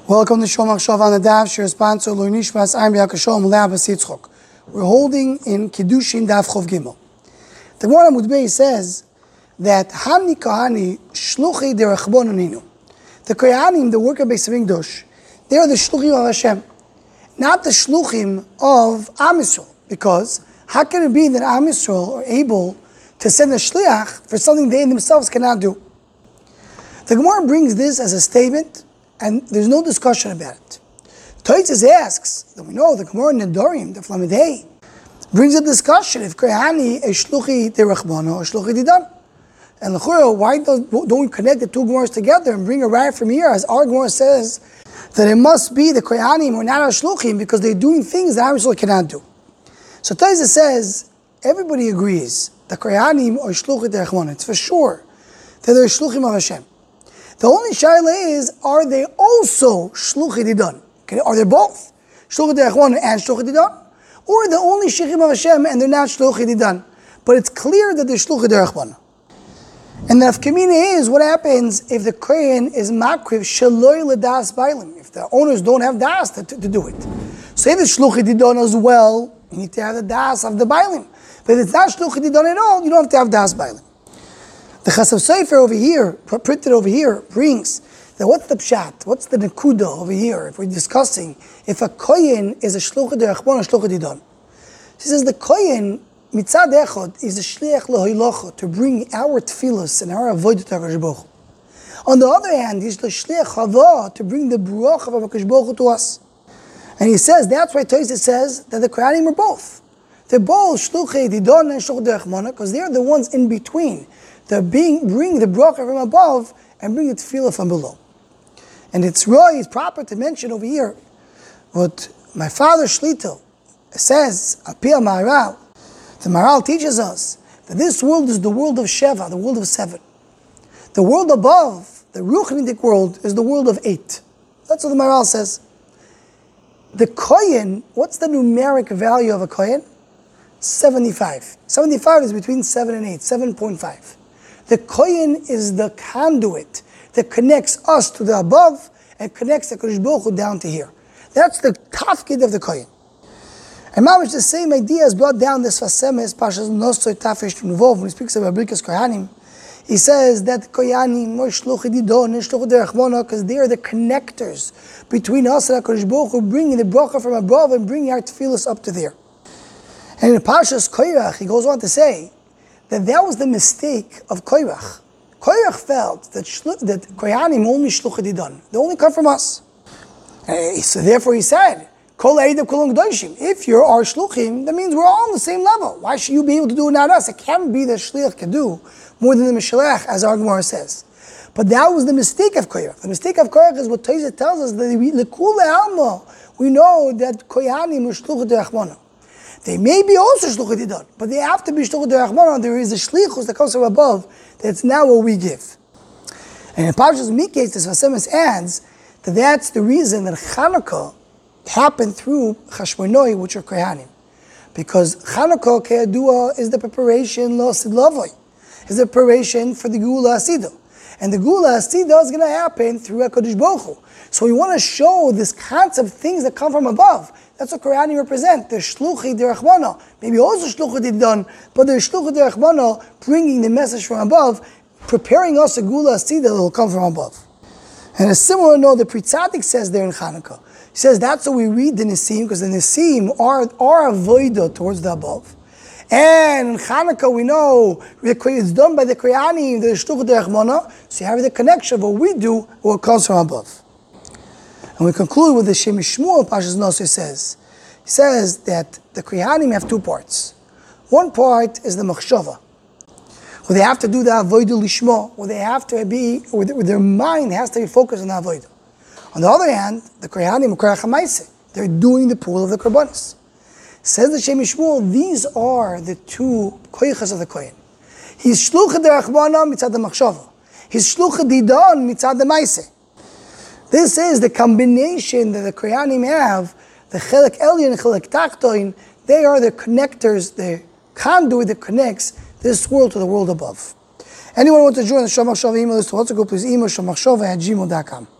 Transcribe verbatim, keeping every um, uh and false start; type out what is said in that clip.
Welcome to Shomach Shav on the Daf. Shir sponsor Lo Nishmas Ayin B'Yakashom Le'Abbas Yitzchok. We're holding in Kiddushin Daf Chov Gimel. The Gemara Amud Beis says that Hamni Kahani Shluchi Derechbon Aninu. The Kohanim, the work of Beis Hamikdash, they are the Shluchim of Hashem, not the Shluchim of Am Yisrael. Because how can it be that Am Yisrael are able to send a shliach for something they themselves cannot do? The Gemara brings this as a statement, and there's no discussion about it. Tosfos asks, that we know the Gemara in Nedarim, the Flamidei, brings a discussion if Kohani is Shluchi Derechbana or Shluchi Didan. And L'chura, why don't, don't we connect the two Gemaras together and bring a right from here, as our Gemara says that it must be the Kohanim or not our Shluchim because they're doing things that Am Yisrael cannot do. So Tosfos says, everybody agrees that Kohanim are Shluchi Derechbana. It's for sure that they're Shluchim of Hashem. The only shaila is, are they also Shluchi Didan? Okay, are they both Shluchi Derechbana and Shluchi Didan? Or the only Shlichim of Hashem and they're not Shluchi Didan? But it's clear that they're Shluchi Derechbana. And the nafkamina is, what happens if the kohen is makriv shaloi ledas bailim? If the owners don't have das to, to, to do it. So if it's Shluchi Didan as well, you need to have the das of the bailim. But if it's not Shluchi Didan at all, you don't have to have das bailim. The Chasam Sofer over here, printed over here, brings that what's the pshat, what's the nekuda over here, if we're discussing if a kohen is a shluchah derechbon or shluchah didan. She says the kohen, mitzad echad, is a shliach lohilocha, to bring our tefillos and our avodah to HaKadosh Baruch Hu. On the other hand, he's the shliach hava, to bring the bracha of HaKadosh Baruch Hu to us. And he says, that's why Tosfos says that the Kohanim are both. They're both shluchah didan and shluchah derechbon, because they're the ones in between. They're being, bring the bracha from above and bring the tefillah from below. And it's really it's proper to mention over here what my father Shlito says, Apia Maharal. The Maharal teaches us that this world is the world of Sheva, the world of seven. The world above, the Ruchnidik world, is the world of eight. That's what the Maharal says. The Kohen, what's the numeric value of a Kohen? seventy-five. seventy-five is between seven and eight, seven point five. The Kohen is the conduit that connects us to the above and connects the Kodesh Baruch Hu down to here. That's the tafkid of the Kohen. And mamish the same idea is brought down this Fasemes, Pashas Nosoi Tafesh Nuvov, when he speaks about Birkas Kohanim. He says that the Kohanim are Shluchi Didon and Shluchi Derechbana because they are the connectors between us and Kodesh Baruch Hu, bringing the bracha from above and bringing our tefillos up to there. And in Pashas Koirach, he goes on to say that that was the mistake of Koirach. Koirach felt that shlu- that Kohanim only Shluchi Didan. They only come from us. Uh, so therefore he said, Kol Eidim Kolon Gdoshim. If you're our Shluchim, that means we're all on the same level. Why should you be able to do it, not us? It can't be that Shliach can do more than the Mishalech, as our Gemara says. But that was the mistake of Koirach. The mistake of Koirach is what Tosfos tells us, that we, we know that Kohanim are Shluchi Derechbana. They may be also Shluchi Didan, but they have to be Shluchi Derechbana. There is a Shlichus that comes from above, that's now what we give. And in Parshas Miketz, the Fasemes adds that that's the reason that Chanukah happened through Chashmonoi, which are Kohanim. Because Chanukah, Ke'adua, is the preparation, Lo Sid Lavoi, is the preparation for the Geula Asidah. And the Geula Asidah is going to happen through HaKadosh Baruch Hu. So we want to show this concept of things that come from above. That's what Kohanim represent. They're Shluchi Derechbana. Maybe also Shluchi Didan, but they're Shluchi Derechbana, bringing the message from above, preparing us a Geula Asidah that will come from above. And a similar note, the Pri Tzadik says there in Chanukah. He says that's what we read the Nisim, because the Nisim are, are avodah towards the above. And in Chanukah we know it's done by the Kohanim, the Shluchi Derechbana, so you have the connection of what we do, what comes from above. And we conclude with the Shem Shmuel, Pashas Nosoi says. He says that the Kohanim have two parts. One part is the Machshava, where they have to do the Avodah Lishmo, where they have to be, where their mind has to be focused on the Avodah. On the other hand, the Kohanim are Korach HaMaaseh. They're doing the pool of the Karbonis. Says the Shem Shmuel, these are the two Koichas of the Kohen. He's Shlucha Derechbana mitzad the Machshava. He's Shlucha Didan mitzad the Maaseh. This is the combination that the Kohanim have, the Chelek Elyon and Chelek Tachton. They are the connectors, the conduit that connects this world to the world above. Anyone who wants to join the Shomach Shav email list to WhatsApp group, please email shomachshava at gmail dot com.